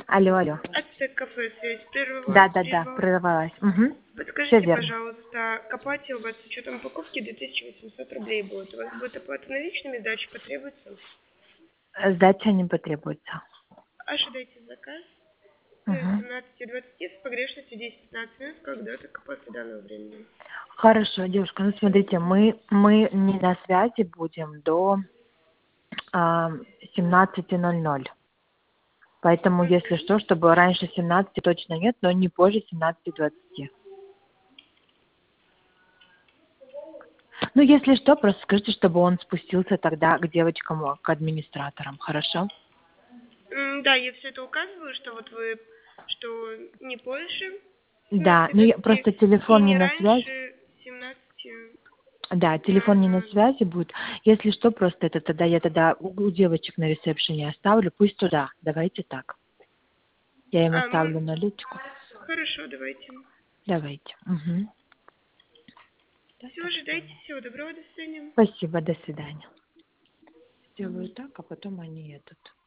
Алло, алло. Ацтек кафе, связь прервалась. Да, прервалась. Угу. Все Подскажите, верно. пожалуйста, к оплате у вас с учетом покупки 2800 рублей будет. У вас будет оплата наличными, сдача потребуется? Сдача не потребуется. Ожидайте заказ с Угу. 17:20 с погрешностью 10-15 минут, когда только после данного времени. Хорошо, девушка, ну смотрите, мы не на связи будем до 17:00. Поэтому, если что, чтобы раньше 17 точно нет, но не позже 17:20. Ну, если что, просто скажите, чтобы он спустился тогда к девочкам, к администраторам, хорошо? Да, я все это указываю, что вот вы, что не позже Да, ну я 17:20 просто и телефон не не на связь. раньше 17. Да, телефон не на связи будет. Если что, просто это тогда я тогда у девочек на ресепшене оставлю, пусть туда. Давайте так. Я им Ну, оставлю наличку. хорошо, давайте. Давайте. Угу. Да, Все, так ожидайте, сделаем. всего доброго, до свидания. Спасибо, до свидания. Сделаю так, а потом они едут.